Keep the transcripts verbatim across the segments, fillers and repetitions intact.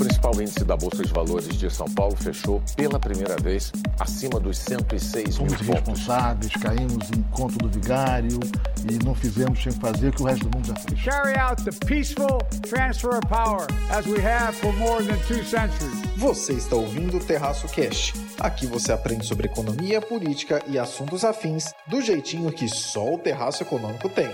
principal índice da Bolsa de Valores de São Paulo fechou pela primeira vez acima dos cento e seis mil pontos. Fomos responsáveis, caímos em conto do vigário e não fizemos sem fazer o que o resto do mundo já fez. Carry out the peaceful transfer of power as we have for more than two centuries. Você está ouvindo o Terraço Cast. Aqui você aprende sobre economia, política e assuntos afins do jeitinho que só o Terraço Econômico tem.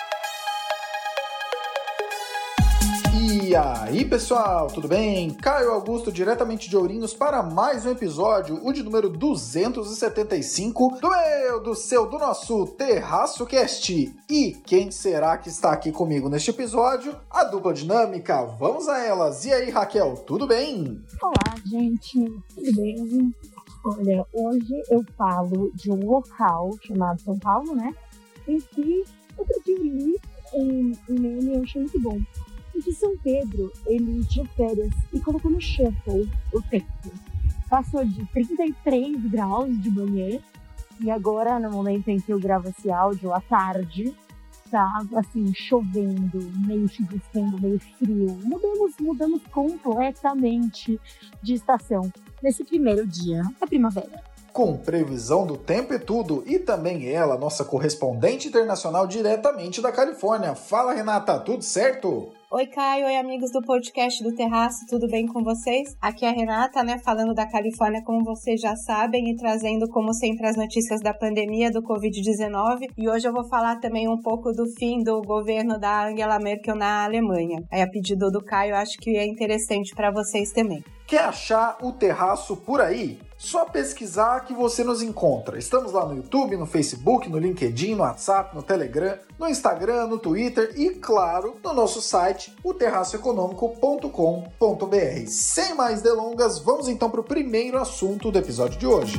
E aí, pessoal, tudo bem? Caio Augusto, diretamente de Ourinhos, para mais um episódio, o de número duzentos e setenta e cinco, do meu, do seu, do nosso Terraço Cast. E quem será que está aqui comigo neste episódio? A dupla dinâmica, vamos a elas. E aí, Raquel, tudo bem? Olá, gente, tudo bem? Olha, hoje eu falo de um local chamado São Paulo, né? Em que outro dia eu li um, um meme e eu achei muito bom. E que São Pedro, ele tinha férias e colocou no shuffle o tempo. Passou de trinta e três graus de manhã e agora, no momento em que eu gravo esse áudio, à tarde, tá assim, chovendo, meio chuviscando, meio frio. Mudamos, mudamos completamente de estação nesse primeiro dia da primavera. Com previsão do tempo e tudo, e também ela, nossa correspondente internacional diretamente da Califórnia. Fala, Renata, tudo certo? Oi, Caio, oi, amigos do podcast do Terraço, tudo bem com vocês? Aqui é a Renata, né, falando da Califórnia, como vocês já sabem, e trazendo, como sempre, as notícias da pandemia do covid dezenove. E hoje eu vou falar também um pouco do fim do governo da Angela Merkel na Alemanha. Aí, a pedido do Caio, acho que é interessante para vocês também. Quer achar o Terraço por aí? Só pesquisar que você nos encontra. Estamos lá no YouTube, no Facebook, no LinkedIn, no WhatsApp, no Telegram, no Instagram, no Twitter e, claro, no nosso site, o terraço econômico ponto com ponto b r. Sem mais delongas, vamos então para o primeiro assunto do episódio de hoje.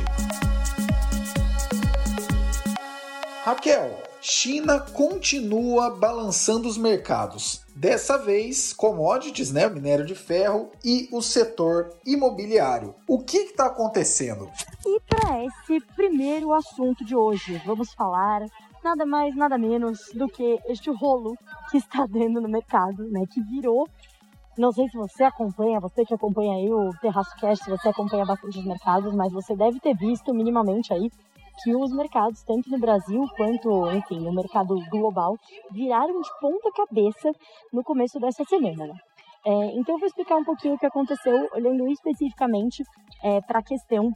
Raquel, China continua balançando os mercados. Dessa vez, commodities, né, o minério de ferro e o setor imobiliário. O que está acontecendo? E para esse primeiro assunto de hoje, vamos falar nada mais, nada menos do que este rolo que está dando no mercado, né, que virou. Não sei se você acompanha, você que acompanha aí o Terraço Cast, você acompanha bastante os mercados, mas você deve ter visto minimamente aí que os mercados, tanto no Brasil quanto, enfim, no mercado global, viraram de ponta cabeça no começo dessa semana, né? É, então eu vou explicar um pouquinho o que aconteceu, olhando especificamente é, para a questão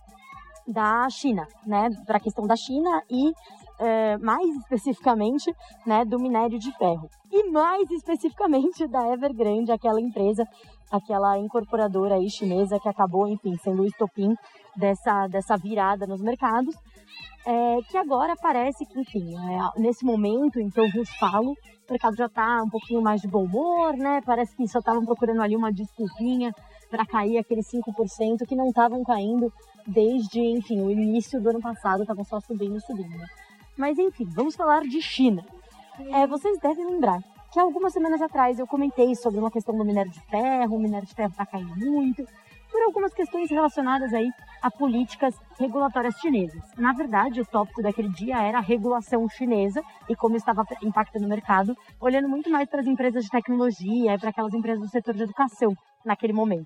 da China, né? Para a questão da China e, é, mais especificamente, né, do minério de ferro. E mais especificamente da Evergrande, aquela empresa, aquela incorporadora aí chinesa que acabou, enfim, sendo o estopim dessa, dessa virada nos mercados. É, que agora parece que, enfim, é, nesse momento em que eu vos falo, o mercado já está um pouquinho mais de bom humor, né? Parece que só estavam procurando ali uma desculpinha para cair aqueles cinco por cento que não estavam caindo desde, enfim, o início do ano passado, estavam só subindo, subindo. Mas, enfim, vamos falar de China. É, vocês devem lembrar que algumas semanas atrás eu comentei sobre uma questão do minério de ferro, o minério de ferro está caindo muito, por algumas questões relacionadas aí a políticas regulatórias chinesas. Na verdade, o tópico daquele dia era a regulação chinesa e como estava impactando o mercado, olhando muito mais para as empresas de tecnologia e para aquelas empresas do setor de educação naquele momento.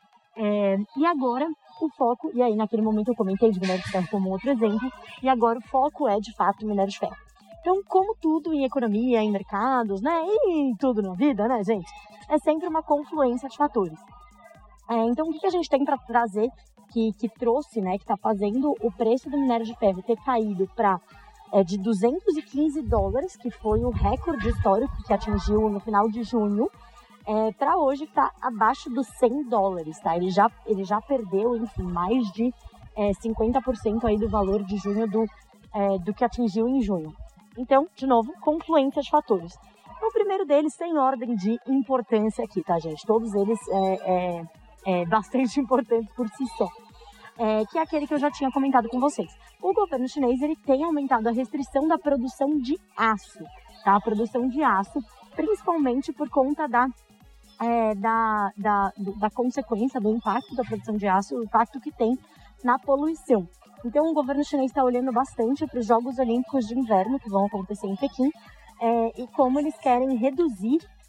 É, e agora, o foco, e aí naquele momento eu comentei de minério de ferro como outro exemplo, e agora o foco é, de fato, o minério de ferro. Então, como tudo em economia, em mercados, né, e em tudo na vida, né, gente, é sempre uma confluência de fatores. É, então, o que a gente tem para trazer que, que trouxe, né, que está fazendo o preço do minério de ferro ter caído para é, de duzentos e quinze dólares, que foi o recorde histórico que atingiu no final de junho, é, para hoje está abaixo dos cem dólares, tá? Ele já, ele já perdeu, enfim, mais de é, cinquenta por cento aí do valor de junho do, é, do que atingiu em junho. Então, de novo, confluência de fatores. O primeiro deles tem ordem de importância aqui, tá, gente? Todos eles é, é, é bastante importantes por si só. É, que é aquele que eu já tinha comentado com vocês. O governo chinês ele tem aumentado a restrição da produção de aço, tá? A produção de aço, principalmente por conta da, é, da, da, da consequência, do impacto da produção de aço, o impacto que tem na poluição. Então, o governo chinês está olhando bastante para os Jogos Olímpicos de Inverno, que vão acontecer em Pequim, é, e como eles querem reduzir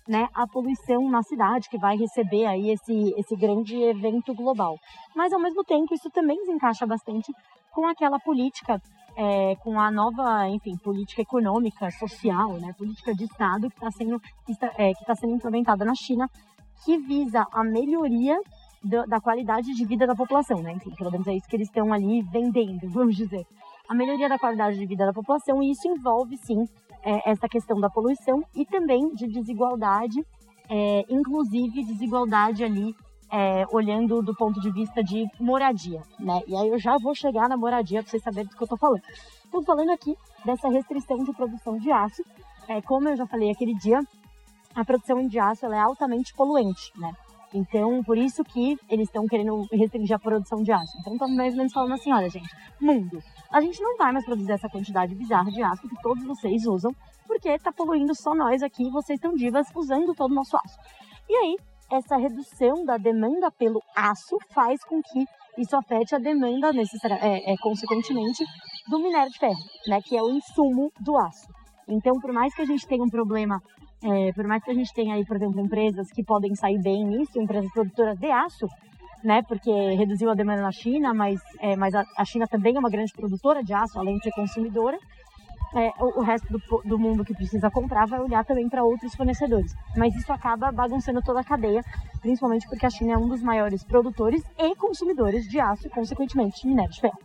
né, a poluição na cidade, que vai receber aí esse, esse grande evento global. Mas, ao mesmo tempo, isso também se encaixa bastante com aquela política, é, com a nova, enfim, política econômica, social, né, política de Estado que está sendo, é, que está sendo implementada na China, que visa a melhoria do, da qualidade de vida da população, né? Enfim, pelo menos é isso que eles estão ali vendendo, vamos dizer. A melhoria da qualidade de vida da população, e isso envolve, sim, é, essa questão da poluição e também de desigualdade, é, inclusive desigualdade ali, é, olhando do ponto de vista de moradia, né? E aí eu já vou chegar na moradia para vocês saberem do que eu estou falando. Estou falando aqui dessa restrição de produção de aço. É, como eu já falei aquele dia, a produção de aço ela é altamente poluente, né? Então, por isso que eles estão querendo restringir a produção de aço. Então, estão mais ou menos falando assim, olha, gente, mundo, a gente não vai mais produzir essa quantidade bizarra de aço que todos vocês usam, porque está poluindo só nós aqui, vocês estão divas usando todo o nosso aço. E aí, essa redução da demanda pelo aço faz com que isso afete a demanda, necessária, é, é, consequentemente, do minério de ferro, né, que é o insumo do aço. Então, por mais que a gente tenha um problema, é, por mais que a gente tenha aí, por exemplo, empresas que podem sair bem nisso, empresas produtoras de aço, né, porque reduziu a demanda na China, mas, é, mas a, a China também é uma grande produtora de aço, além de ser consumidora, é, o, o resto do, do mundo que precisa comprar vai olhar também para outros fornecedores. Mas isso acaba bagunçando toda a cadeia, principalmente porque a China é um dos maiores produtores e consumidores de aço e, consequentemente, de minério de ferro.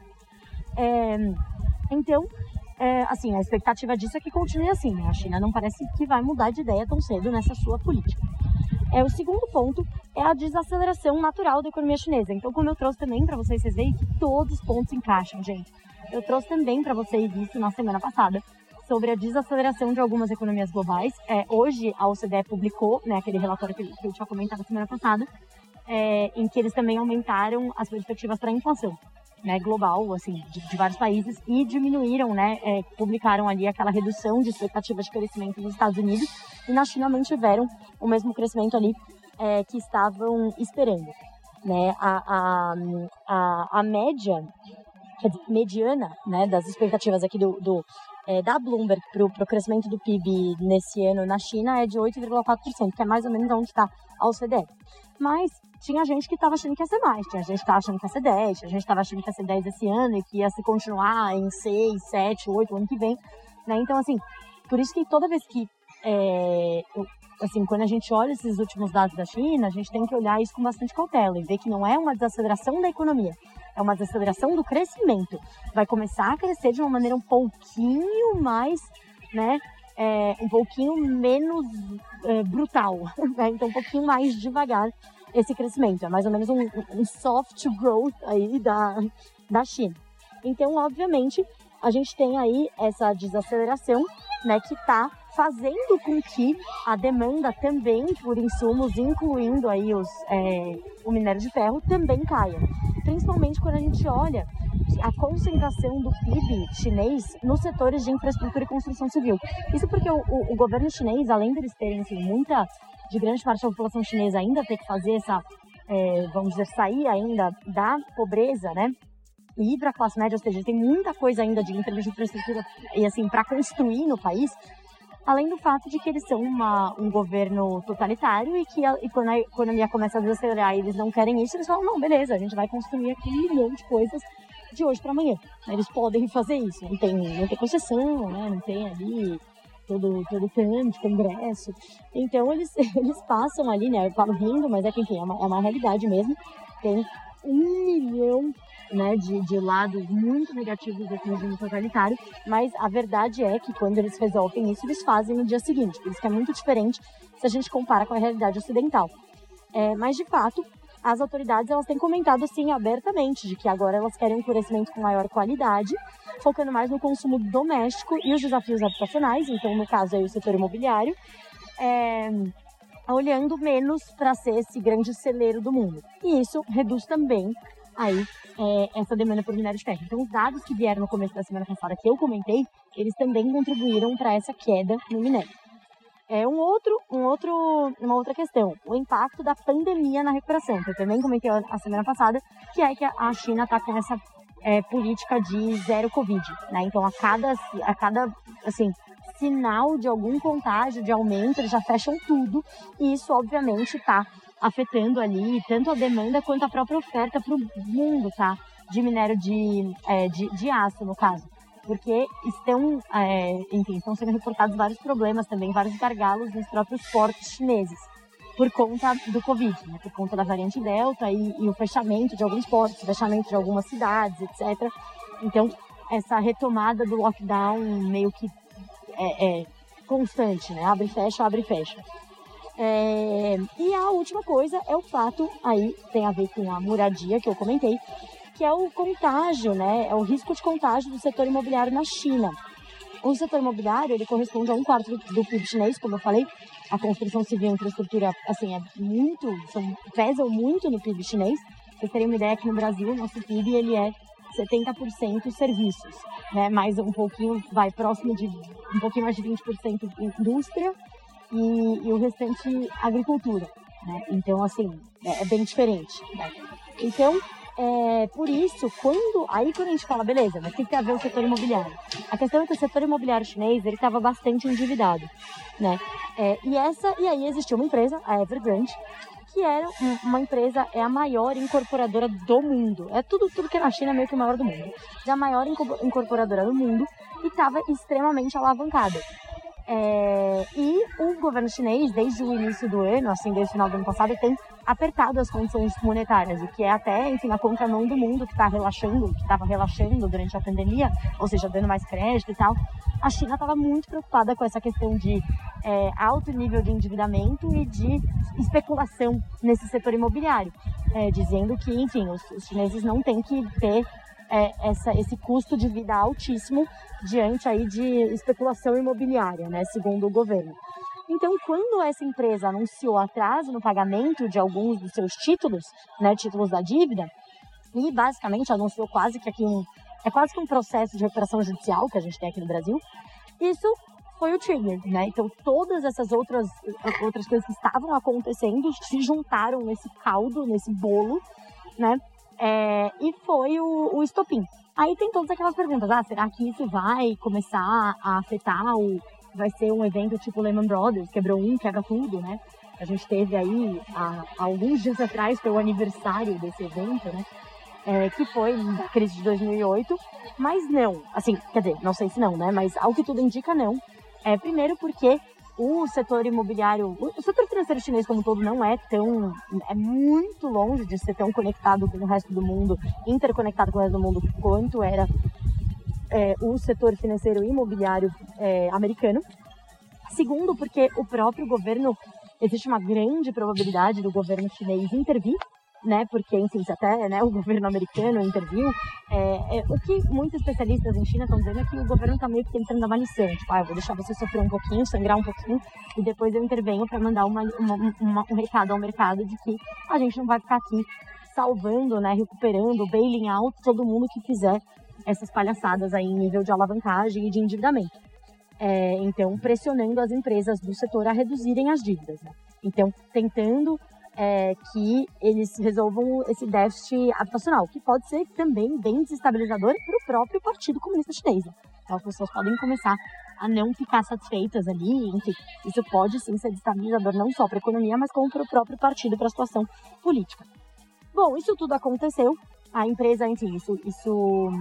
É, então... É, assim, a expectativa disso é que continue assim, né? A China não parece que vai mudar de ideia tão cedo nessa sua política. É, o segundo ponto é a desaceleração natural da economia chinesa. Então, como eu trouxe também para vocês, vocês veem que todos os pontos encaixam, gente. Eu trouxe também para vocês isso na semana passada, sobre a desaceleração de algumas economias globais. É, hoje, a O C D E publicou, né, aquele relatório que eu tinha comentado na semana passada, é, em que eles também aumentaram as perspectivas para a inflação, né, global, assim, de, de vários países, e diminuíram, né, é, publicaram ali aquela redução de expectativa de crescimento nos Estados Unidos, e na China mantiveram o mesmo crescimento ali é, que estavam esperando, né, a, a, a, a média, quer dizer, mediana, né, das expectativas aqui do, do é, da Bloomberg para o crescimento do P I B nesse ano na China é de oito vírgula quatro por cento, que é mais ou menos onde está a O C D E. Mas tinha gente que estava achando que ia ser mais, tinha gente que estava achando que ia ser dez, tinha gente que estava achando que ia ser dez esse ano e que ia se continuar em seis, sete, oito ano que vem, né? Então, assim, por isso que toda vez que, é, assim, quando a gente olha esses últimos dados da China, a gente tem que olhar isso com bastante cautela e ver que não é uma desaceleração da economia, é uma desaceleração do crescimento. Vai começar a crescer de uma maneira um pouquinho mais, né, é, um pouquinho menos é, brutal, né? Então um pouquinho mais devagar esse crescimento. É mais ou menos um, um soft growth aí da, da China. Então, obviamente, a gente tem aí essa desaceleração, né, que está fazendo com que a demanda também por insumos, incluindo aí os, é, o minério de ferro, também caia. Principalmente quando a gente olha a concentração do P I B chinês nos setores de infraestrutura e construção civil. Isso porque o, o, o governo chinês, além deles terem, assim, muita, de grande parte da população chinesa ainda ter que fazer essa, é, vamos dizer, sair ainda da pobreza, né, e ir para a classe média, ou seja, tem muita coisa ainda de infraestrutura e, assim, para construir no país, além do fato de que eles são uma, um governo totalitário e que a, e quando a economia começa a desacelerar e eles não querem isso, eles falam, não, beleza, a gente vai construir aqui um milhão de coisas de hoje para amanhã. Eles podem fazer isso, não tem, não tem concessão, né? Não tem ali todo todo plano de congresso. Então eles, eles passam ali, né? Eu falo rindo, mas é que, enfim, é uma, é uma realidade mesmo. Tem um milhão, né, de, de lados muito negativos desse regime totalitário, mas a verdade é que quando eles resolvem isso, eles fazem no dia seguinte, por isso que é muito diferente se a gente compara com a realidade ocidental. É, mas, de fato, as autoridades elas têm comentado, assim, abertamente, de que agora elas querem um crescimento com maior qualidade, focando mais no consumo doméstico e os desafios habitacionais, então, no caso, aí, o setor imobiliário, é, olhando menos para ser esse grande celeiro do mundo. E isso reduz também aí é, essa demanda por minério de ferro. Então, os dados que vieram no começo da semana passada, que eu comentei, eles também contribuíram para essa queda no minério. É um outro, um outro, uma outra questão, o impacto da pandemia na recuperação, que eu também comentei a semana passada, que é que a China está com essa é, política de zero Covid, né? Então, a cada, a cada assim, sinal de algum contágio, de aumento, eles já fecham tudo. E isso, obviamente, está afetando ali tanto a demanda quanto a própria oferta para o mundo, tá? De minério de, é, de, de aço, no caso. Porque estão, é, enfim, estão sendo reportados vários problemas também, vários gargalos nos próprios portos chineses, por conta do Covid, né? Por conta da variante Delta e, e o fechamento de alguns portos, fechamento de algumas cidades, etcétera. Então, essa retomada do lockdown meio que é, é constante, né? Abre e fecha, abre e fecha. É, e a última coisa é o fato, aí tem a ver com a moradia que eu comentei, que é o contágio, né? É o risco de contágio do setor imobiliário na China. O setor imobiliário, ele corresponde a um quarto do P I B chinês, como eu falei. A construção civil e a infraestrutura, assim, é muito, são, pesam muito no P I B chinês. Vocês terem uma ideia que no Brasil, nosso P I B, ele é setenta por cento serviços, né? Mais um pouquinho, vai próximo de, um pouquinho mais de vinte por cento indústria e, e o restante agricultura, né? Então, assim, é, é bem diferente, né? Então, É, por isso, quando, aí quando a gente fala, beleza, mas o que tem a ver o setor imobiliário? A questão é que o setor imobiliário chinês, ele estava bastante endividado, né? É, e, essa, e aí existiu uma empresa, a Evergrande, que era uma empresa, é a maior incorporadora do mundo. É tudo, tudo que é na China é meio que o maior do mundo. É a maior incorporadora do mundo e estava extremamente alavancada. É, e o governo chinês, desde o início do ano, assim, desde o final do ano passado, tem apertado as condições monetárias, o que é até, enfim, a contramão do mundo que está relaxando, que estava relaxando durante a pandemia, ou seja, dando mais crédito e tal. A China estava muito preocupada com essa questão de é, alto nível de endividamento e de especulação nesse setor imobiliário, é, dizendo que, enfim, os, os chineses não têm que ter é, essa, esse custo de vida altíssimo diante aí de especulação imobiliária, né, segundo o governo. Então, quando essa empresa anunciou atraso no pagamento de alguns dos seus títulos, né, títulos da dívida, e basicamente anunciou quase que aqui um, é quase que um processo de recuperação judicial que a gente tem aqui no Brasil, isso foi o trigger, né? Então, todas essas outras, outras coisas que estavam acontecendo se juntaram nesse caldo, nesse bolo, né? É, e foi o, o estopim. Aí tem todas aquelas perguntas, ah, será que isso vai começar a afetar o... vai ser um evento tipo Lehman Brothers, quebrou um, quebra tudo, né? A gente teve aí, há, há alguns dias atrás, foi o aniversário desse evento, né? É, que foi da crise de dois mil e oito, mas não, assim, quer dizer, não sei se não, né? Mas ao que tudo indica, não. É, primeiro porque o setor imobiliário, o setor financeiro chinês como um todo não é tão, é muito longe de ser tão conectado com o resto do mundo, interconectado com o resto do mundo, quanto era é, o setor financeiro imobiliário é, americano. Segundo, porque o próprio governo, existe uma grande probabilidade do governo chinês intervir, né? Porque, enfim, se até né, o governo americano interviu, é, é, o que muitos especialistas em China estão dizendo é que o governo está meio que tentando dar uma lição, tipo, ah, eu vou deixar você sofrer um pouquinho, sangrar um pouquinho, e depois eu intervenho para mandar uma, uma, uma, um recado ao mercado de que a gente não vai ficar aqui salvando, né, recuperando, bailing out todo mundo que fizer essas palhaçadas aí em nível de alavancagem e de endividamento. É, então, pressionando as empresas do setor a reduzirem as dívidas, né? Então, tentando É, que eles resolvam esse déficit habitacional, que pode ser também bem desestabilizador para o próprio Partido Comunista Chinês. Né? Então, as pessoas podem começar a não ficar satisfeitas ali, enfim, isso pode sim ser desestabilizador não só para a economia, mas como para o próprio partido, para a situação política. Bom, isso tudo aconteceu, a empresa, enfim, isso, isso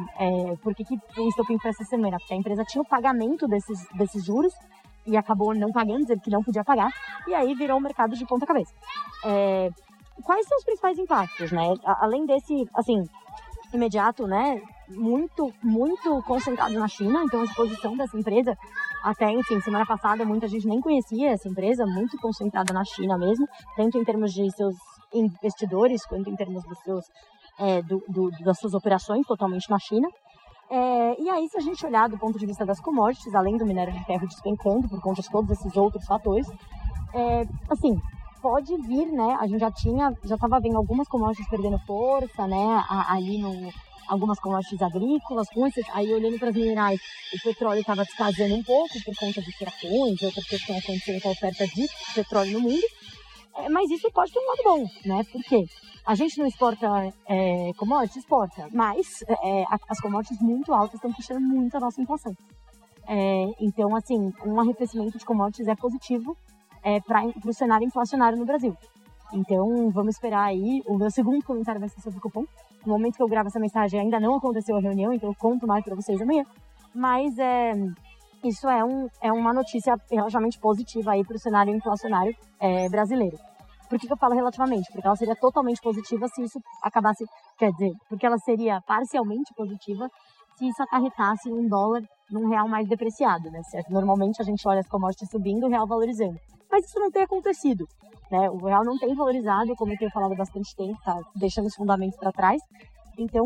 é, por que, que o estopim foi essa semana? Porque a empresa tinha o pagamento desses, desses juros, e acabou não pagando, dizendo que não podia pagar, e aí virou um mercado de ponta cabeça. É, quais são os principais impactos, né? Além desse, assim, imediato, né, muito, muito concentrado na China, então a exposição dessa empresa, até, enfim, semana passada muita gente nem conhecia essa empresa, muito concentrada na China mesmo, tanto em termos de seus investidores, quanto em termos dos seus, é, do, do, das suas operações totalmente na China. É, e aí, se a gente olhar do ponto de vista das commodities, além do minério de ferro despencando por conta de todos esses outros fatores, é, assim, pode vir, né, a gente já tinha, já estava vendo algumas commodities perdendo força, né, ali no, algumas commodities agrícolas, com esses, aí olhando para as minerais, o petróleo estava descasando um pouco por conta de furacões e outras coisas que estão acontecendo com a oferta de petróleo no mundo. É, mas isso pode ter um lado bom, né? Por quê? A gente não exporta é, commodities, exporta, mas é, as commodities muito altas estão puxando muito a nossa inflação. É, então, assim, um arrefecimento de commodities é positivo é, para o cenário inflacionário no Brasil. Então, vamos esperar aí. O meu segundo comentário vai ser sobre o cupom. No momento que eu gravo essa mensagem, ainda não aconteceu a reunião, então eu conto mais para vocês amanhã. Mas é, isso é, um, é uma notícia relativamente positiva aí para o cenário inflacionário é, brasileiro. Por que, que eu falo relativamente? Porque ela seria totalmente positiva se isso acabasse... Quer dizer, porque ela seria parcialmente positiva se isso acarretasse um dólar num real mais depreciado, né? Certo? Normalmente a gente olha as commodities subindo e o real valorizando. Mas isso não tem acontecido, né? O real não tem valorizado, como eu tenho falado há bastante tempo, tá deixando os fundamentos para trás. Então,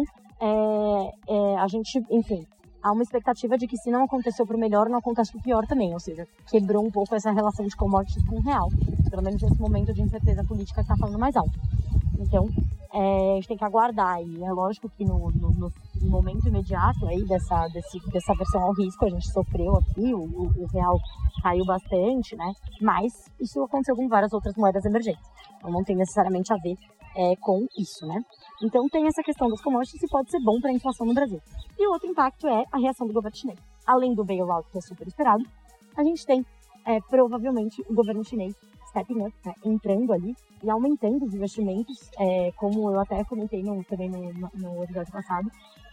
é, é, a gente, enfim, há uma expectativa de que se não aconteceu para o melhor, não acontece para o pior também. Ou seja, quebrou um pouco essa relação de commodities com o real. Pelo menos nesse momento de incerteza política que está falando mais alto. Então, é, a gente tem que aguardar. E é lógico que no, no, no momento imediato aí dessa, desse, dessa versão ao risco, a gente sofreu aqui, o, o, o real caiu bastante, né? Mas isso aconteceu com várias outras moedas emergentes. Então não tem necessariamente a ver é, com isso, né? Então tem essa questão das commodities e pode ser bom para a inflação no Brasil. E o outro impacto é a reação do governo chinês. Além do bailout, que é super esperado, a gente tem é, provavelmente o governo chinês stepping up, né, entrando ali e aumentando os investimentos, é, como eu até comentei no, também no, no episódio passado.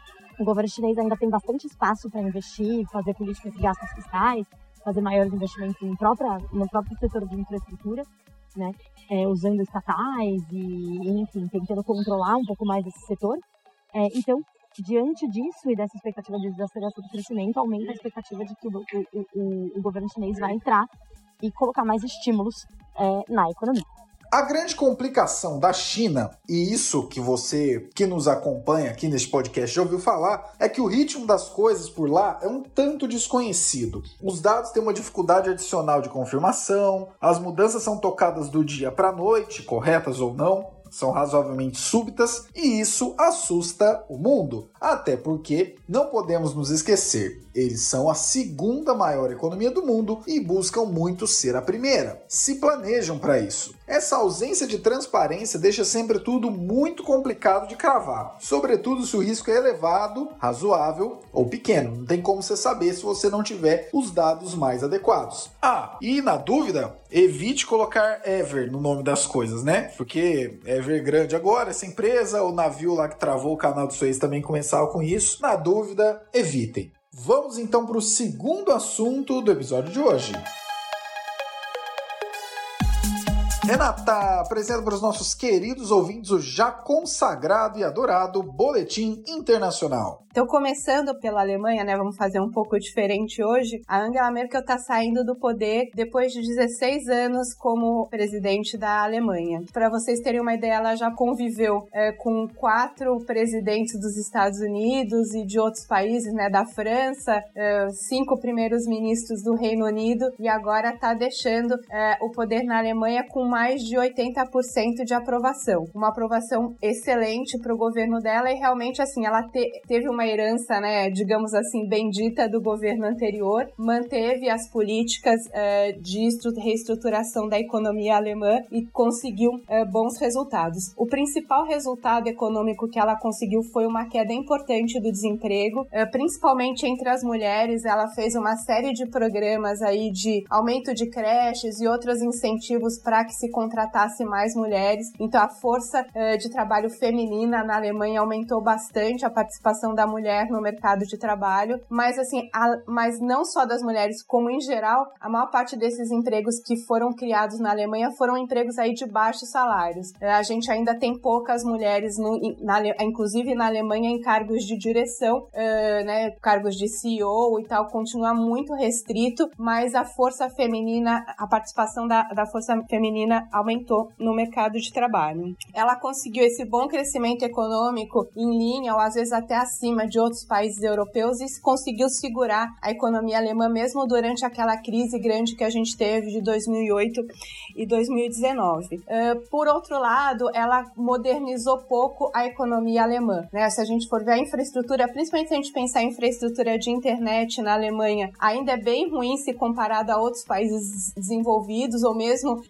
O governo chinês ainda tem bastante espaço para investir, fazer políticas de gastos fiscais, fazer maiores investimentos no próprio, no próprio setor de infraestrutura, né, é, usando estatais e, enfim, tentando controlar um pouco mais esse setor. É, então, diante disso e dessa expectativa de desaceleração do crescimento, aumenta a expectativa de que o, o, o, o governo chinês vai entrar e colocar mais estímulos é, na economia. A grande complicação da China, e isso que você que nos acompanha aqui neste podcast já ouviu falar, é que o ritmo das coisas por lá é um tanto desconhecido. Os dados têm uma dificuldade adicional de confirmação, as mudanças são tocadas do dia para a noite, corretas ou não, são razoavelmente súbitas e isso assusta o mundo. Até porque, não podemos nos esquecer, eles são a segunda maior economia do mundo e buscam muito ser a primeira. Se planejam para isso. Essa ausência de transparência deixa sempre tudo muito complicado de cravar, sobretudo se o risco é elevado, razoável ou pequeno. Não tem como você saber se você não tiver os dados mais adequados. Ah, e na dúvida, evite colocar Ever no nome das coisas, né? Porque Evergrande agora, essa empresa, o navio lá que travou o canal de Suez também começava com isso. Na dúvida, evitem. Vamos então para o segundo assunto do episódio de hoje. Renata, apresenta para os nossos queridos ouvintes o já consagrado e adorado Boletim Internacional. Então, começando pela Alemanha, né, vamos fazer um pouco diferente hoje. A Angela Merkel está saindo do poder depois de dezesseis anos como presidente da Alemanha. Para vocês terem uma ideia, ela já conviveu é, com quatro presidentes dos Estados Unidos e de outros países, né, da França, é, cinco primeiros ministros do Reino Unido e agora está deixando é, o poder na Alemanha com mais de oitenta por cento de aprovação. Uma aprovação excelente para o governo dela e realmente, assim, ela te, teve uma herança, né, digamos assim, bendita do governo anterior, manteve as políticas uh, de reestruturação da economia alemã e conseguiu uh, bons resultados. O principal resultado econômico que ela conseguiu foi uma queda importante do desemprego, uh, principalmente entre as mulheres. Ela fez uma série de programas aí de aumento de creches e outros incentivos para que se contratasse mais mulheres. Então, a força uh, de trabalho feminina na Alemanha aumentou bastante, a participação da mulher no mercado de trabalho, mas assim, a, mas não só das mulheres, como em geral, a maior parte desses empregos que foram criados na Alemanha foram empregos aí de baixos salários. A gente ainda tem poucas mulheres, no, na, inclusive na Alemanha, em cargos de direção, uh, né, cargos de C E O e tal, continua muito restrito, mas a força feminina, a participação da, da força feminina aumentou no mercado de trabalho. Ela conseguiu esse bom crescimento econômico em linha, ou às vezes até acima de outros países europeus e conseguiu segurar a economia alemã mesmo durante aquela crise grande que a gente teve de dois mil e oito e dois mil e dezenove. Uh, por outro lado, ela modernizou pouco a economia alemã, né? Se a gente for ver a infraestrutura, principalmente se a gente pensar em infraestrutura de internet na Alemanha, ainda é bem ruim se comparado a outros países desenvolvidos ou mesmo uh,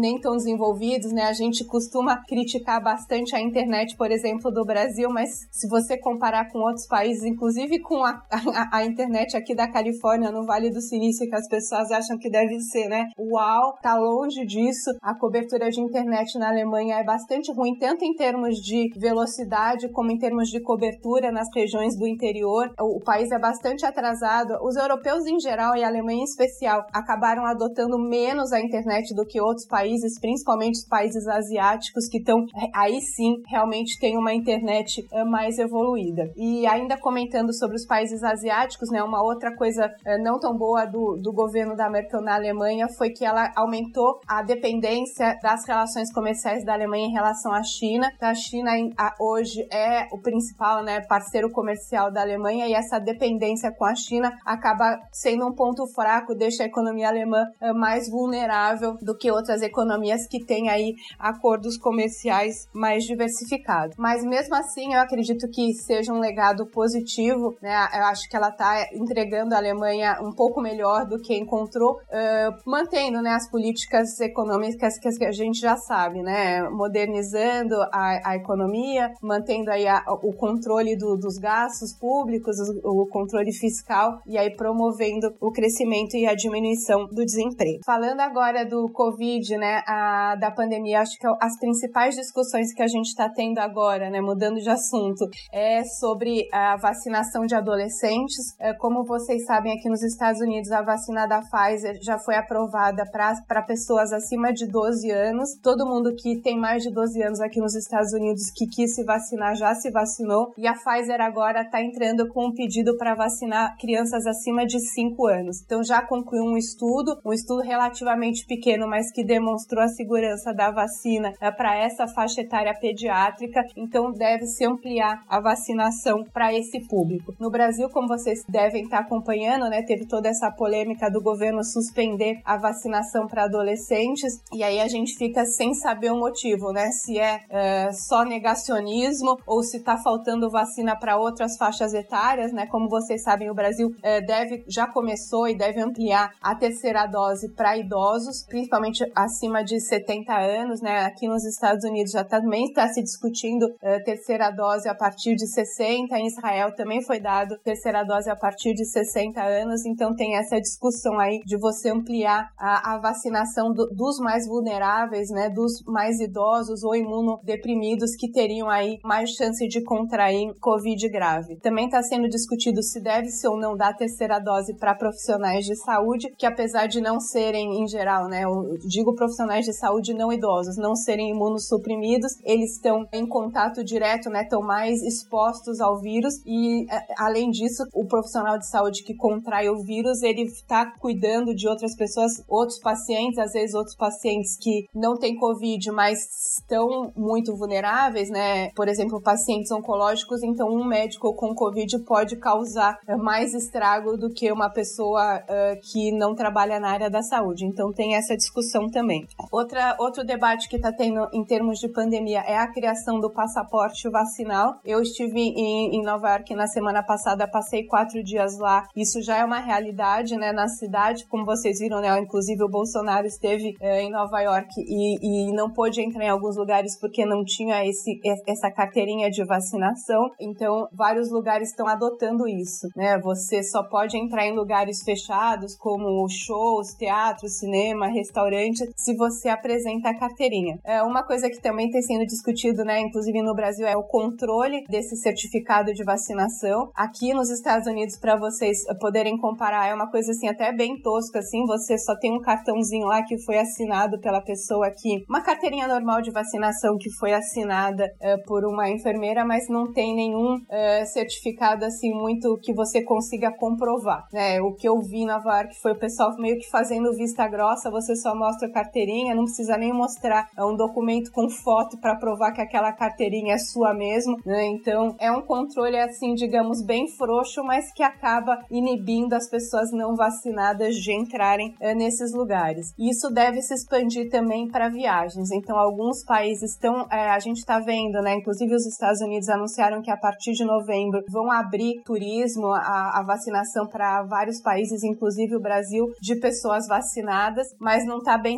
nem tão desenvolvidos, né? A gente costuma criticar bastante a internet, por exemplo, do Brasil, mas se você comparar com outros países, inclusive com a, a, a internet aqui da Califórnia, no Vale do Silício, que as pessoas acham que deve ser, né? Uau, tá longe disso. A cobertura de internet na Alemanha é bastante ruim, tanto em termos de velocidade como em termos de cobertura nas regiões do interior. O, o país é bastante atrasado. Os europeus em geral e a Alemanha em especial acabaram adotando menos a internet do que outros países, principalmente os países asiáticos, que estão, aí sim, realmente tem uma internet uh, mais evoluída. E ainda comentando sobre os países asiáticos, né, uma outra coisa uh, não tão boa do, do governo da Merkel na Alemanha foi que ela aumentou a dependência das relações comerciais da Alemanha em relação à China. A China a, hoje é o principal, né, parceiro comercial da Alemanha, e essa dependência com a China acaba sendo um ponto fraco, deixa a economia alemã uh, mais vulnerável do que outras economias que têm aí acordos comerciais mais diversificados. Mas mesmo assim, eu acredito que seja um legado positivo, né? Eu acho que ela está entregando a Alemanha um pouco melhor do que encontrou, uh, mantendo, né, as políticas econômicas que a gente já sabe, né? Modernizando a, a economia, mantendo aí a, o controle do, dos gastos públicos, o, o controle fiscal, e aí promovendo o crescimento e a diminuição do desemprego. Falando agora do Covid, né, a, da pandemia, acho que as principais discussões que a gente está tendo agora, né, mudando de assunto, é sobre a vacinação de adolescentes. É, como vocês sabem, aqui nos Estados Unidos, a vacina da Pfizer já foi aprovada para pessoas acima de doze anos. Todo mundo que tem mais de doze anos aqui nos Estados Unidos que quis se vacinar já se vacinou, e a Pfizer agora está entrando com um pedido para vacinar crianças acima de cinco anos. Então já concluiu um estudo, um estudo relativamente pequeno, mas que demonstrou a segurança da vacina é, para essa faixa etária pediátrica, então deve-se ampliar a vacinação para esse público. No Brasil, como vocês devem estar acompanhando, né, teve toda essa polêmica do governo suspender a vacinação para adolescentes, e aí a gente fica sem saber o motivo, né, se é, é só negacionismo ou se está faltando vacina para outras faixas etárias, né, como vocês sabem, o Brasil é, deve, já começou e deve ampliar a terceira dose para idosos, principalmente acima de setenta anos, né, aqui nos Estados Unidos já também está se discutindo uh, terceira dose a partir de sessenta, em Israel também foi dado terceira dose a partir de sessenta anos, então tem essa discussão aí de você ampliar a, a vacinação do, dos mais vulneráveis, né, dos mais idosos ou imunodeprimidos que teriam aí mais chance de contrair Covid grave. Também está sendo discutido se deve-se ou não dar terceira dose para profissionais de saúde, que apesar de não serem, em geral, né, eu digo profissionais de saúde não idosos, não serem imunossuprimidos, eles estão em contato direto, né, estão mais expostos ao vírus, e além disso, o profissional de saúde que contrai o vírus, ele está cuidando de outras pessoas, outros pacientes, às vezes outros pacientes que não têm Covid, mas estão muito vulneráveis, né, por exemplo, pacientes oncológicos, então um médico com Covid pode causar mais estrago do que uma pessoa uh, que não trabalha na área da saúde, então tem essa discussão também. Outra, outro debate que está tendo em termos de pandemia é a criação do passaporte vacinal. Eu estive em, em Nova York na semana passada, passei quatro dias lá, isso já é uma realidade, né, na cidade, como vocês viram, né, inclusive o Bolsonaro esteve uh, em Nova York e, e não pôde entrar em alguns lugares porque não tinha esse, essa carteirinha de vacinação, então vários lugares estão adotando isso, né, você só pode entrar em lugares fechados como shows, teatros, cinema, restaurantes, se você apresenta a carteirinha. É uma coisa que também tem sendo discutido, né, inclusive no Brasil, é o controle desse certificado de vacinação. Aqui nos Estados Unidos, para vocês poderem comparar, é uma coisa assim até bem tosca, assim, você só tem um cartãozinho lá que foi assinado pela pessoa aqui, uma carteirinha normal de vacinação que foi assinada uh, por uma enfermeira, mas não tem nenhum uh, certificado assim muito que você consiga comprovar, né? O que eu vi na Nova York foi o pessoal meio que fazendo vista grossa, você só mostra a carteirinha, não precisa nem mostrar um documento com foto para provar que aquela carteirinha é sua mesmo, né? Então é um controle assim, digamos, bem frouxo, mas que acaba inibindo as pessoas não vacinadas de entrarem é, nesses lugares. Isso deve se expandir também para viagens. Então alguns países estão, é, a gente está vendo, né? Inclusive os Estados Unidos anunciaram que a partir de novembro vão abrir turismo, a, a vacinação para vários países, inclusive o Brasil, de pessoas vacinadas, mas não está bem certo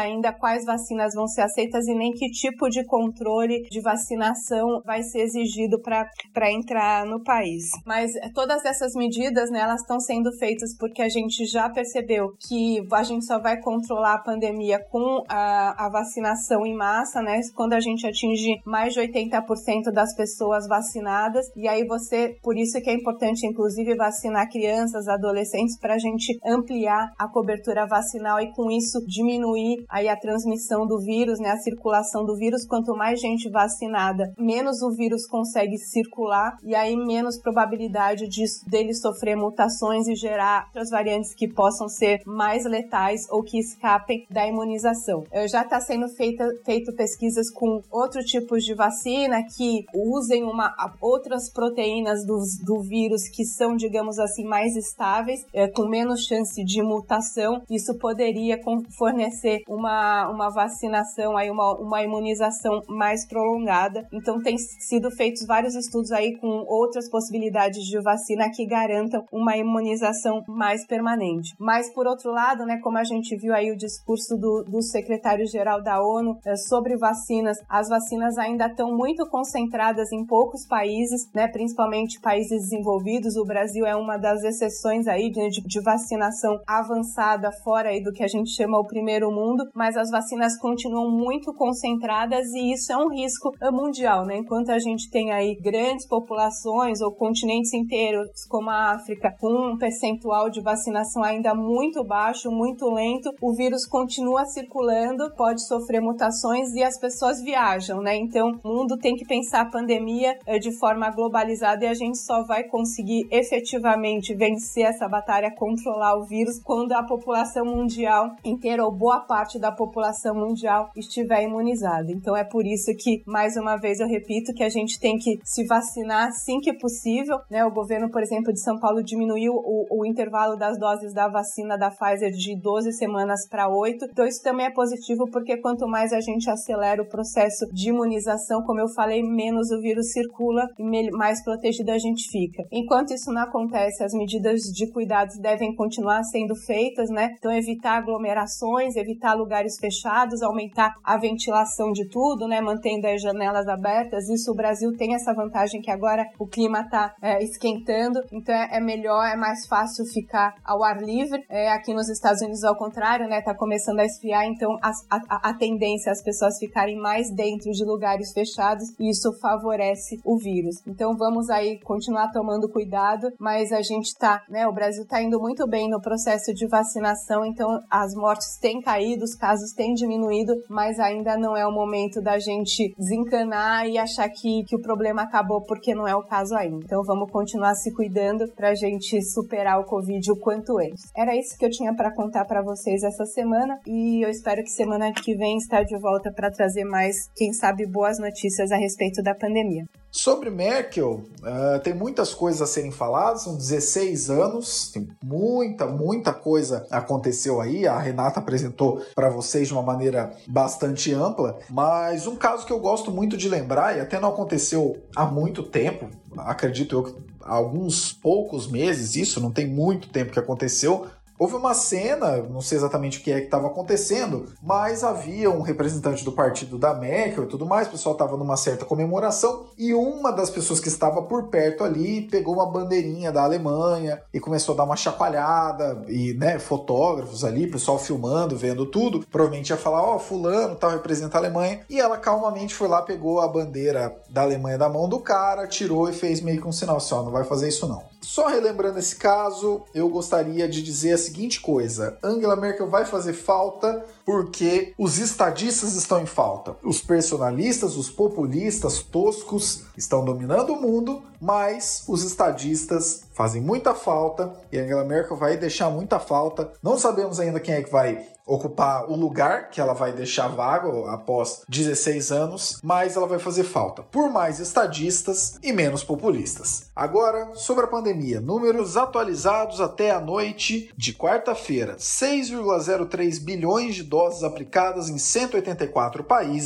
ainda quais vacinas vão ser aceitas e nem que tipo de controle de vacinação vai ser exigido para entrar no país. Mas todas essas medidas, né, elas estão sendo feitas porque a gente já percebeu que a gente só vai controlar a pandemia com a, a vacinação em massa, né, quando a gente atingir mais de oitenta por cento das pessoas vacinadas, e aí você, por isso que é importante, inclusive, vacinar crianças, adolescentes, para a gente ampliar a cobertura vacinal e com isso diminuir aí a transmissão do vírus, né, a circulação do vírus. Quanto mais gente vacinada, menos o vírus consegue circular e aí menos probabilidade de, dele sofrer mutações e gerar outras variantes que possam ser mais letais ou que escapem da imunização. Já está sendo feita, feito pesquisas com outros tipos de vacina que usem uma, outras proteínas do, do vírus que são, digamos assim, mais estáveis, é, com menos chance de mutação. Isso poderia fornecer uma, uma vacinação, aí uma, uma imunização mais prolongada. Então, tem sido feitos vários estudos aí com outras possibilidades de vacina que garantam uma imunização mais permanente. Mas, por outro lado, né, como a gente viu aí o discurso do, do secretário-geral da ONU é, sobre vacinas, as vacinas ainda estão muito concentradas em poucos países, né, principalmente países desenvolvidos. O Brasil é uma das exceções aí de, de vacinação avançada fora aí do que a gente chama o primeiro mundo, mas as vacinas continuam muito concentradas e isso é um risco mundial, né? Enquanto a gente tem aí grandes populações ou continentes inteiros, como a África, com um percentual de vacinação ainda muito baixo, muito lento, o vírus continua circulando, pode sofrer mutações e as pessoas viajam, né? Então, o mundo tem que pensar a pandemia de forma globalizada e a gente só vai conseguir efetivamente vencer essa batalha, controlar o vírus, quando a população mundial inteira, ou boa parte da população mundial, estiver imunizada. Então, é por isso que, mais uma vez, eu repito que a gente tem que se vacinar assim que possível, né? O governo, por exemplo, de São Paulo diminuiu o, o intervalo das doses da vacina da Pfizer de doze semanas para oito. Então, isso também é positivo, porque quanto mais a gente acelera o processo de imunização, como eu falei, menos o vírus circula e mais protegido a gente fica. Enquanto isso não acontece, as medidas de cuidados devem continuar sendo feitas, né? Então, evitar aglomerações, evitar lugares fechados, aumentar a ventilação de tudo, né? Mantendo as janelas abertas. Isso, o Brasil tem essa vantagem que agora o clima está é, esquentando, então é, é melhor, é mais fácil ficar ao ar livre. É, aqui nos Estados Unidos, ao contrário, né? Tá começando a esfriar, então a, a, a tendência é as pessoas ficarem mais dentro de lugares fechados e isso favorece o vírus. Então, vamos aí continuar tomando cuidado, mas a gente tá, né? O Brasil tá indo muito bem no processo de vacinação, então as mortes têm caído, os casos têm diminuído, mas ainda não é o momento da gente desencanar e achar que, que o problema acabou, porque não é o caso ainda. Então, vamos continuar se cuidando pra gente superar o Covid o quanto antes. Era isso que eu tinha para contar para vocês essa semana e eu espero que semana que vem estar de volta para trazer mais, quem sabe, boas notícias a respeito da pandemia. Sobre Merkel, uh, tem muitas coisas a serem faladas, são dezesseis anos, tem muita, muita coisa aconteceu aí, a Renata apresentou para vocês de uma maneira bastante ampla, mas um caso que eu gosto muito de lembrar, e até não aconteceu há muito tempo, acredito eu que há alguns poucos meses, isso não tem muito tempo que aconteceu. Houve uma cena, não sei exatamente o que é que estava acontecendo, mas havia um representante do partido da Merkel e tudo mais, o pessoal estava numa certa comemoração e uma das pessoas que estava por perto ali pegou uma bandeirinha da Alemanha e começou a dar uma chacoalhada e, né, fotógrafos ali, pessoal filmando, vendo tudo, provavelmente ia falar, ó, oh, fulano tal, representa a Alemanha, e ela calmamente foi lá, pegou a bandeira da Alemanha da mão do cara, tirou e fez meio que um sinal assim, ó, não vai fazer isso não. Só relembrando esse caso, eu gostaria de dizer a seguinte coisa, Angela Merkel vai fazer falta porque os estadistas estão em falta. Os personalistas, os populistas toscos estão dominando o mundo, mas os estadistas fazem muita falta e Angela Merkel vai deixar muita falta. Não sabemos ainda quem é que vai ocupar o lugar que ela vai deixar vago após dezesseis anos, mas ela vai fazer falta por mais estadistas e menos populistas. Agora, sobre a pandemia, números atualizados até a noite de quarta-feira, seis vírgula zero três bilhões de doses aplicadas em cento e oitenta e quatro países,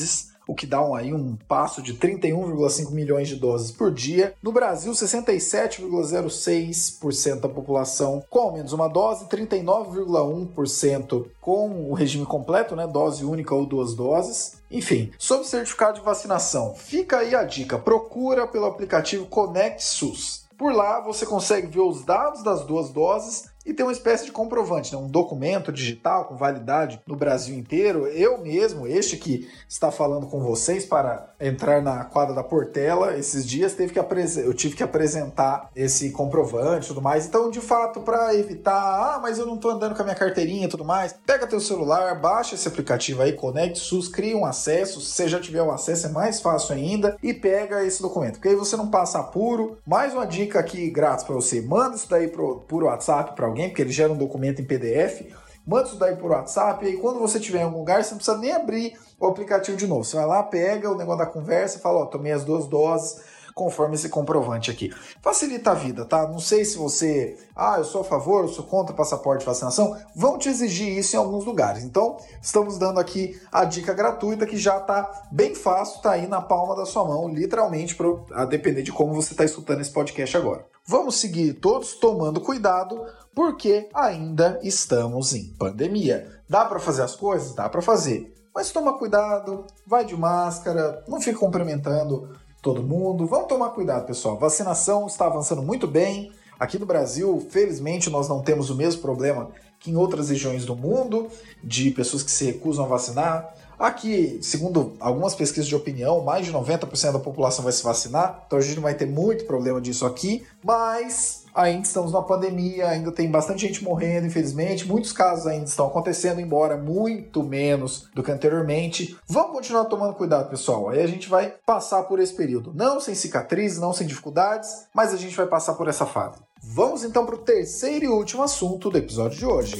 o que dá um, aí um passo de trinta e um vírgula cinco milhões de doses por dia. No Brasil, sessenta e sete vírgula zero seis por cento da população com ao menos uma dose, trinta e nove vírgula um por cento com o regime completo, né, dose única ou duas doses. Enfim, sobre o certificado de vacinação, fica aí a dica, procura pelo aplicativo Conect SUS. Por lá você consegue ver os dados das duas doses e tem uma espécie de comprovante, né? Um documento digital com validade no Brasil inteiro. Eu mesmo, este que está falando com vocês para entrar na quadra da Portela, esses dias teve que apres... eu tive que apresentar esse comprovante e tudo mais. Então, de fato, para evitar, ah, mas eu não estou andando com a minha carteirinha e tudo mais, pega teu celular, baixa esse aplicativo aí, Conect SUS, cria um acesso. Se você já tiver o acesso, é mais fácil ainda, e pega esse documento, porque aí você não passa apuro. Mais uma dica aqui grátis para você, manda isso daí pro, por WhatsApp para alguém, porque ele gera um documento em P D F, manda isso daí por WhatsApp, e aí quando você estiver em algum lugar, você não precisa nem abrir o aplicativo de novo. Você vai lá, pega o negócio da conversa e fala, ó, tomei as duas doses, conforme esse comprovante aqui. Facilita a vida, tá? Não sei se você, ah, eu sou a favor, eu sou contra passaporte de vacinação, vão te exigir isso em alguns lugares. Então, estamos dando aqui a dica gratuita que já tá bem fácil, tá aí na palma da sua mão, literalmente, pro, a depender de como você está escutando esse podcast agora. Vamos seguir todos tomando cuidado, porque ainda estamos em pandemia. Dá para fazer as coisas? Dá para fazer. Mas toma cuidado, vai de máscara, não fica cumprimentando todo mundo. Vamos tomar cuidado, pessoal. Vacinação está avançando muito bem. Aqui no Brasil, felizmente, nós não temos o mesmo problema que em outras regiões do mundo, de pessoas que se recusam a vacinar. Aqui, segundo algumas pesquisas de opinião, mais de noventa por cento da população vai se vacinar, então a gente não vai ter muito problema disso aqui, mas ainda estamos numa pandemia, ainda tem bastante gente morrendo, infelizmente, muitos casos ainda estão acontecendo, embora muito menos do que anteriormente. Vamos continuar tomando cuidado, pessoal, aí a gente vai passar por esse período, não sem cicatrizes, não sem dificuldades, mas a gente vai passar por essa fase. Vamos então para o terceiro e último assunto do episódio de hoje.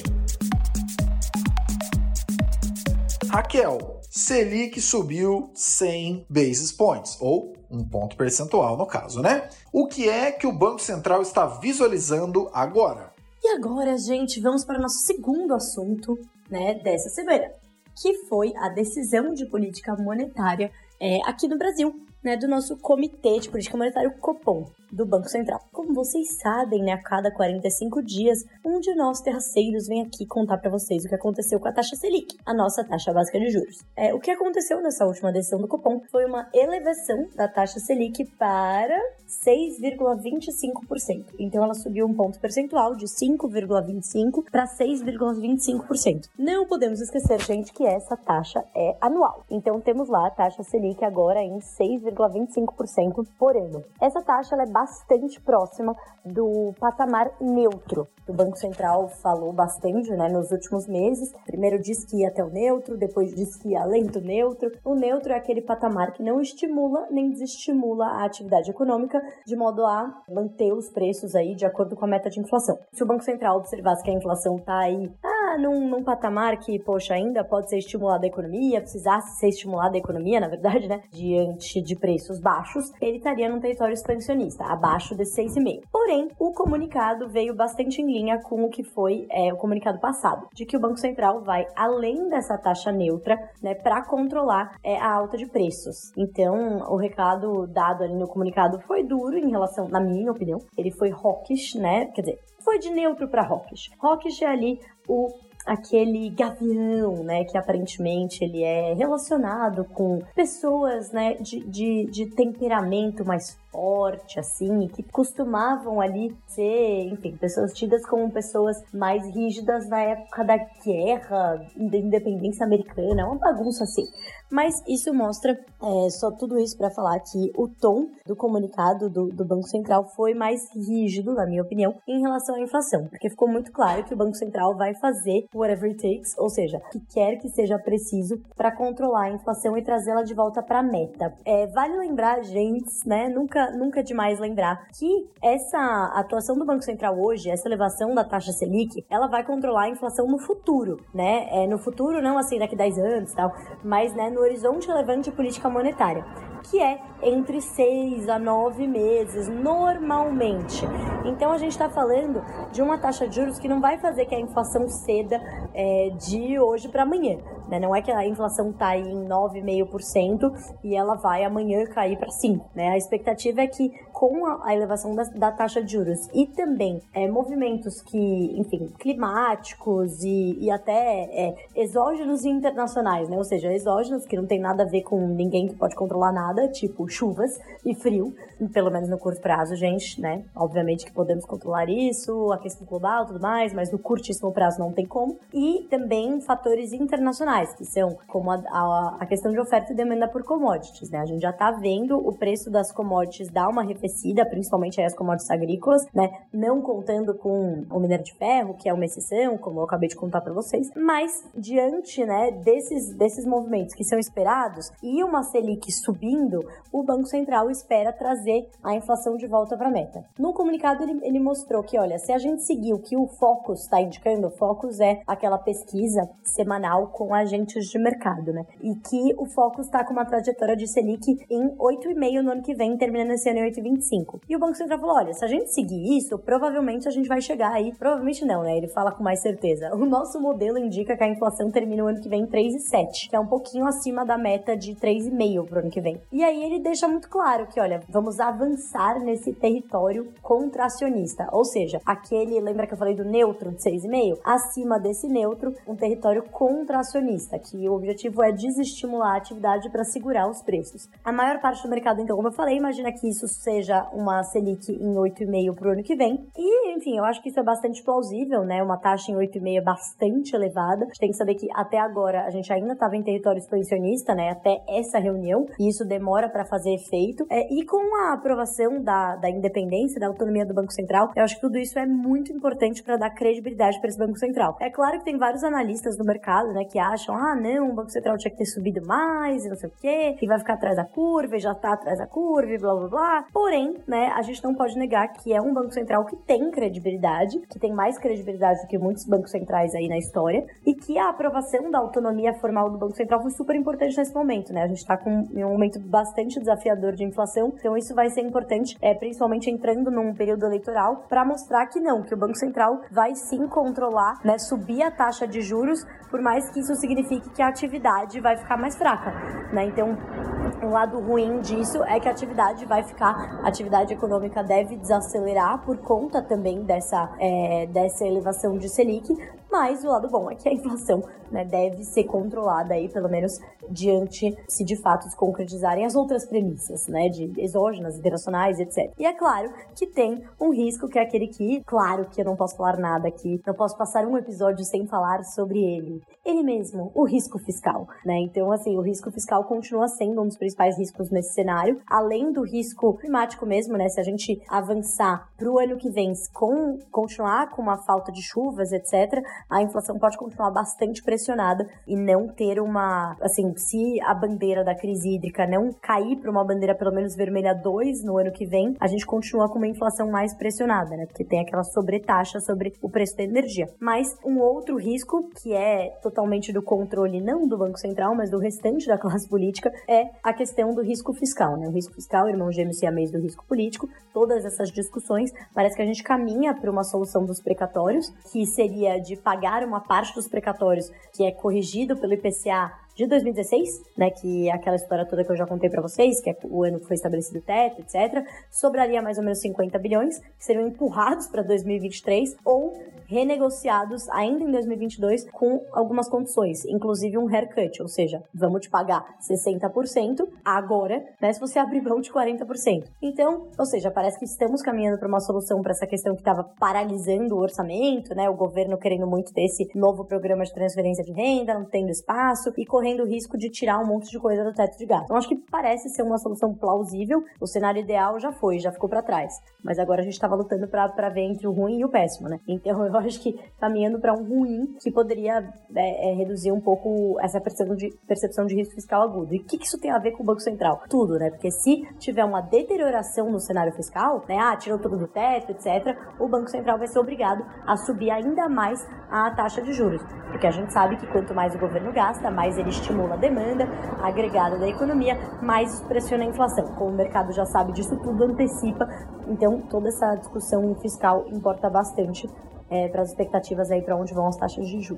Raquel, Selic subiu cem basis points, ou um ponto percentual no caso, né? O que é que o Banco Central está visualizando agora? E agora, gente, vamos para o nosso segundo assunto, né, dessa semana, que foi a decisão de política monetária é, aqui no Brasil, né, do nosso Comitê de Política Monetária, o Copom, do Banco Central. Como vocês sabem, né, a cada quarenta e cinco dias, um de nós terraceiros vem aqui contar para vocês o que aconteceu com a taxa Selic, a nossa taxa básica de juros. É, o que aconteceu nessa última decisão do Copom foi uma elevação da taxa Selic para seis vírgula vinte e cinco por cento. Então ela subiu um ponto percentual de cinco vírgula vinte e cinco por cento para seis vírgula vinte e cinco por cento. Não podemos esquecer, gente, que essa taxa é anual. Então temos lá a taxa Selic agora em seis vírgula vinte e cinco por cento por ano. Essa taxa ela é bastante próxima do patamar neutro. O Banco Central falou bastante, né, nos últimos meses. Primeiro disse que ia até o neutro, depois disse que ia além do neutro. O neutro é aquele patamar que não estimula nem desestimula a atividade econômica, de modo a manter os preços aí de acordo com a meta de inflação. Se o Banco Central observasse que a inflação está aí ah, num, num patamar que, poxa, ainda pode ser estimulada a economia, precisasse ser estimulada a economia, na verdade, né, diante de preços baixos, ele estaria num território expansionista, abaixo de seis vírgula cinco. Porém, o comunicado veio bastante em linha com o que foi é, o comunicado passado, de que o Banco Central vai além dessa taxa neutra, né, para controlar é, a alta de preços. Então, o recado dado ali no comunicado foi duro em relação, na minha opinião, ele foi hawkish, né, quer dizer, foi de neutro para hawkish. Hawkish é ali o aquele gavião, né, que aparentemente ele é relacionado com pessoas, né, de, de, de temperamento mais forte, assim, que costumavam ali ser, enfim, pessoas tidas como pessoas mais rígidas na época da guerra, da independência americana, uma bagunça assim. Mas isso mostra, é, só tudo isso para falar que o tom do comunicado do, do Banco Central foi mais rígido, na minha opinião, em relação à inflação, porque ficou muito claro que o Banco Central vai fazer whatever it takes, ou seja, que quer que seja preciso para controlar a inflação e trazê-la de volta para a meta. É, vale lembrar, gente, né, nunca, nunca é demais lembrar que essa atuação do Banco Central hoje, essa elevação da taxa Selic, ela vai controlar a inflação no futuro, né, é, no futuro não assim daqui a dez anos e tal, mas, né, no horizonte relevante de política monetária, que é entre seis a nove meses, normalmente. Então, a gente está falando de uma taxa de juros que não vai fazer que a inflação ceda é, de hoje para amanhã, né? Não é que a inflação tá aí em nove vírgula cinco por cento e ela vai amanhã cair para cinco por cento, né? A expectativa é que com a, a elevação da, da taxa de juros e também é, movimentos que, enfim, climáticos e, e até é, exógenos e internacionais, né? Ou seja, exógenos que não tem nada a ver com ninguém que pode controlar nada, tipo chuvas e frio, pelo menos no curto prazo, gente, né? Obviamente que podemos controlar isso, aquecimento global e tudo mais, mas no curtíssimo prazo não tem como. E também fatores internacionais, que são como a, a, a questão de oferta e demanda por commodities, né? A gente já tá vendo o preço das commodities dar uma arrefecida, principalmente aí as commodities agrícolas, né? Não contando com o minério de ferro, que é uma exceção, como eu acabei de contar para vocês, mas diante, né, desses, desses movimentos que são esperados e uma Selic subindo, o Banco Central espera trazer a inflação de volta para a meta. No comunicado ele, ele mostrou que, olha, se a gente seguir o que o Focus está indicando, o Focus é aquela pesquisa semanal com agentes de mercado, né? E que o Focus está com uma trajetória de Selic em oito vírgula cinco por cento no ano que vem, terminando esse ano em oito vírgula vinte e cinco por cento. E o Banco Central falou, olha, se a gente seguir isso, provavelmente a gente vai chegar aí, provavelmente não, né? Ele fala com mais certeza. O nosso modelo indica que a inflação termina o ano que vem em três vírgula sete por cento, que é um pouquinho acima da meta de três vírgula cinco por cento pro ano que vem. E aí ele deixa muito claro que, olha, vamos avançar nesse território contracionista, ou seja, aquele, lembra que eu falei do neutro de seis vírgula cinco por cento? Acima desse neutro, um território contracionista, que o objetivo é desestimular a atividade para segurar os preços. A maior parte do mercado, então, como eu falei, imagina que isso seja uma Selic em oito vírgula cinco por cento pro ano que vem. E, enfim, eu acho que isso é bastante plausível, né? Uma taxa em oito vírgula cinco por cento é bastante elevada. A gente tem que saber que até agora a gente ainda estava em território expansionista, né? Até essa reunião, e isso demora para fazer efeito. É, e com a aprovação da, da independência, da autonomia do Banco Central, eu acho que tudo isso é muito importante para dar credibilidade para esse Banco Central. É claro que tem vários analistas no mercado, né, que acham, ah, não, o Banco Central tinha que ter subido mais, e não sei o quê, e vai ficar atrás da curva, e já tá atrás da curva, e blá, blá, blá. Porém, né, a gente não pode negar que é um Banco Central que tem credibilidade, que tem mais credibilidade do que muitos bancos centrais aí na história, e que a aprovação da autonomia formal do Banco Central foi super importante nesse momento, né? A gente tá com um momento bastante desafiador de inflação, então isso vai ser importante, é, principalmente entrando num período eleitoral, para mostrar que não, que o Banco Central vai sim controlar, né, subir a taxa de juros, por mais que isso signifique que a atividade vai ficar mais fraca, né? Então, um lado ruim disso é que a atividade vai ficar, a atividade econômica deve desacelerar por conta também dessa, é, dessa elevação de Selic, mas o lado bom é que a inflação, né, deve ser controlada aí, pelo menos diante, se de fato se concretizarem as outras premissas, né, de exógenas, internacionais, etcétera. E é claro que tem um risco que é aquele que, claro que eu não posso falar nada aqui, não posso passar um episódio sem falar sobre ele. Ele mesmo, o risco fiscal, né? Então, assim, o risco fiscal continua sendo um dos principais riscos nesse cenário, além do risco climático mesmo, né? Se a gente avançar para o ano que vem, com, continuar com uma falta de chuvas, etcétera, a inflação pode continuar bastante pressionada e não ter uma, assim, se a bandeira da crise hídrica não cair para uma bandeira pelo menos vermelha dois no ano que vem, a gente continua com uma inflação mais pressionada, né? Porque tem aquela sobretaxa sobre o preço da energia. Mas um outro risco, que é totalmente do controle não do Banco Central, mas do restante da classe política, é a questão do risco fiscal, né? O risco fiscal, irmão gêmeo siamês do risco político, todas essas discussões, parece que a gente caminha para uma solução dos precatórios, que seria de pagar uma parte dos precatórios que é corrigido pelo I P C A de dois mil e dezesseis, né, que é aquela história toda que eu já contei pra vocês, que é o ano que foi estabelecido o teto, etcétera, sobraria mais ou menos cinquenta bilhões, que seriam empurrados para dois mil e vinte e três ou renegociados ainda em dois mil e vinte e dois com algumas condições, inclusive um haircut, ou seja, vamos te pagar sessenta por cento agora, né, se você abrir mão de quarenta por cento. Então, ou seja, parece que estamos caminhando para uma solução para essa questão que estava paralisando o orçamento, né, o governo querendo muito ter esse novo programa de transferência de renda, não tendo espaço e correndo o risco de tirar um monte de coisa do teto de gasto. Então, acho que parece ser uma solução plausível. O cenário ideal já foi, já ficou para trás. Mas agora a gente estava lutando para ver entre o ruim e o péssimo, né? Então, eu acho que caminhando para um ruim que poderia é, é, reduzir um pouco essa percepção de, percepção de risco fiscal agudo. E o que, que isso tem a ver com o Banco Central? Tudo, né? Porque se tiver uma deterioração no cenário fiscal, né? Ah, tirou tudo do teto, etcétera, o Banco Central vai ser obrigado a subir ainda mais a taxa de juros. Porque a gente sabe que quanto mais o governo gasta, mais ele estimula a demanda agregada da economia, mais isso pressiona a inflação. Como o mercado já sabe disso tudo, antecipa. Então, toda essa discussão fiscal importa bastante é, para as expectativas aí para onde vão as taxas de juros.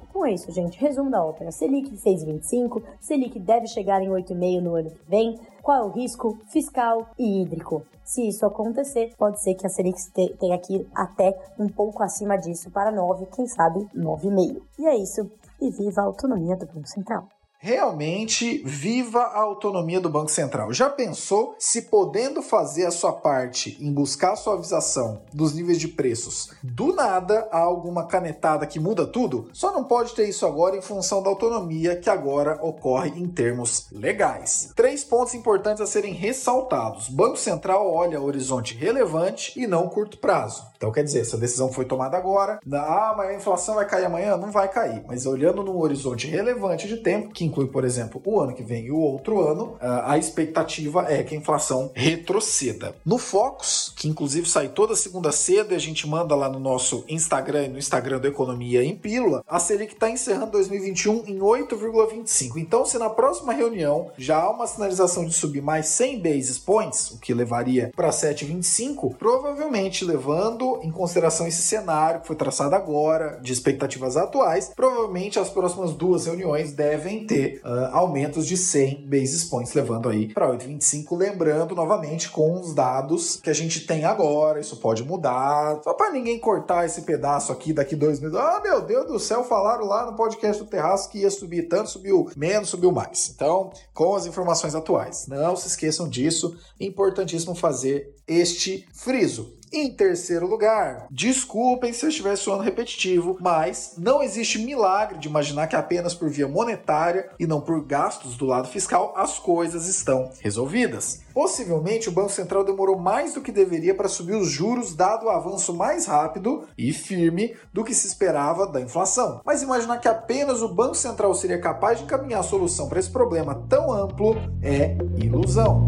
com isso, gente, resumo da ópera. Selic seis vírgula vinte e cinco, Selic deve chegar em oito vírgula cinco no ano que vem. Qual é o risco fiscal e hídrico? Se isso acontecer, pode ser que a Selic tenha que ir até um pouco acima disso para nove, quem sabe nove vírgula cinco. E é isso. E viva a autonomia do Banco Central. Realmente, viva a autonomia do Banco Central. Já pensou se, podendo fazer a sua parte em buscar a suavização dos níveis de preços, do nada há alguma canetada que muda tudo? Só não pode ter isso agora em função da autonomia que agora ocorre em termos legais. Três pontos importantes a serem ressaltados. O Banco Central olha horizonte relevante e não curto prazo. Então, quer dizer, essa decisão foi tomada agora. Ah, mas a inflação vai cair amanhã? Não vai cair. Mas olhando num horizonte relevante de tempo, que inclui, por exemplo, o ano que vem e o outro ano, a expectativa é que a inflação retroceda. No Focus, que inclusive sai toda segunda cedo e a gente manda lá no nosso Instagram e no Instagram do Economia em Pílula, a Selic está encerrando dois mil e vinte e um em oito vírgula vinte e cinco. Então, se na próxima reunião já há uma sinalização de subir mais cem basis points, o que levaria para sete vírgula vinte e cinco, provavelmente levando em consideração esse cenário que foi traçado agora, de expectativas atuais, provavelmente as próximas duas reuniões devem ter Uh, aumentos de cem basis points, levando aí para oito vírgula vinte e cinco, lembrando novamente com os dados que a gente tem agora, isso pode mudar, só para ninguém cortar esse pedaço aqui daqui dois meses. Ah, meu Deus do céu, falaram lá no podcast do Terraço que ia subir tanto, subiu menos, subiu mais. Então, com as informações atuais, não se esqueçam disso, é importantíssimo fazer este friso. Em terceiro lugar, desculpem se eu estiver soando repetitivo, mas não existe milagre de imaginar que apenas por via monetária e não por gastos do lado fiscal as coisas estão resolvidas. Possivelmente o Banco Central demorou mais do que deveria para subir os juros, dado o avanço mais rápido e firme do que se esperava da inflação. Mas imaginar que apenas o Banco Central seria capaz de encaminhar a solução para esse problema tão amplo é ilusão.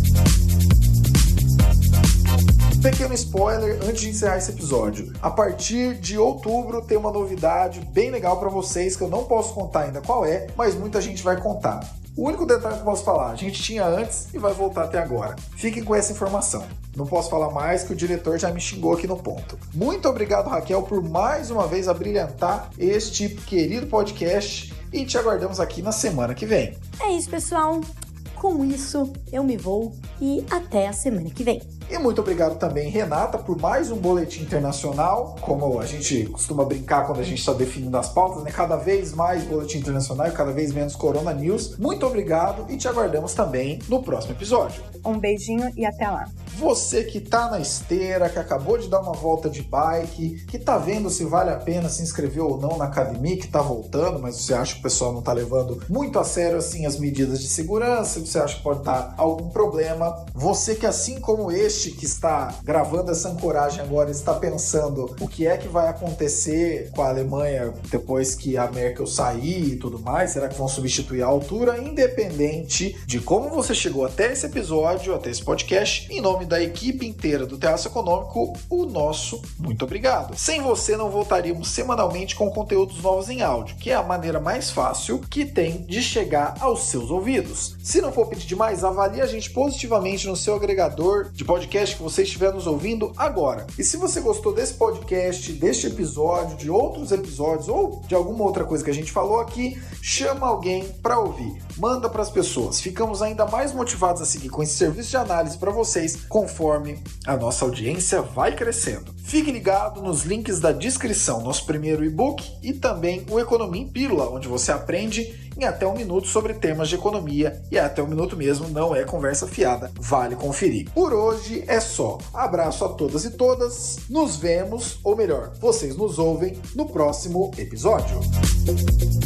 Pequeno spoiler antes de encerrar esse episódio. A partir de outubro tem uma novidade bem legal para vocês que eu não posso contar ainda qual é, mas muita gente vai contar. O único detalhe que eu posso falar, a gente tinha antes e vai voltar até agora. Fiquem com essa informação. Não posso falar mais que o diretor já me xingou aqui no ponto. Muito obrigado, Raquel, por mais uma vez abrilhantar este querido podcast e te aguardamos aqui na semana que vem. É isso, pessoal. Com isso, eu me vou e até a semana que vem. E muito obrigado também, Renata, por mais um boletim internacional. Como a gente costuma brincar quando a gente está definindo as pautas, né? Cada vez mais boletim internacional e cada vez menos Corona News. Muito obrigado e te aguardamos também no próximo episódio. Um beijinho e até lá. Você que tá na esteira, que acabou de dar uma volta de bike, que tá vendo se vale a pena se inscrever ou não na academia, que tá voltando, mas você acha que o pessoal não tá levando muito a sério assim as medidas de segurança, você acha que pode dar algum problema. Você que, assim como este que está gravando essa ancoragem agora, está pensando o que é que vai acontecer com a Alemanha depois que a Merkel sair e tudo mais, será que vão substituir a altura? Independente de como você chegou até esse episódio, até esse podcast, em nome da equipe inteira do Terraço Econômico, o nosso muito obrigado. Sem você não voltaríamos semanalmente com conteúdos novos em áudio, que é a maneira mais fácil que tem de chegar aos seus ouvidos. Se não for pedir demais, avalie a gente positivamente no seu agregador de podcast que você estiver nos ouvindo agora. E se você gostou desse podcast, deste episódio, de outros episódios ou de alguma outra coisa que a gente falou aqui, chama alguém para ouvir. Manda para as pessoas. Ficamos ainda mais motivados a seguir com esse serviço de análise para vocês, conforme a nossa audiência vai crescendo. Fique ligado nos links da descrição, nosso primeiro e-book e também o Economia em Pílula, onde você aprende em até um minuto sobre temas de economia, e até um minuto mesmo, não é conversa fiada, vale conferir. Por hoje é só. Abraço a todas e todas, nos vemos, ou melhor, vocês nos ouvem no próximo episódio.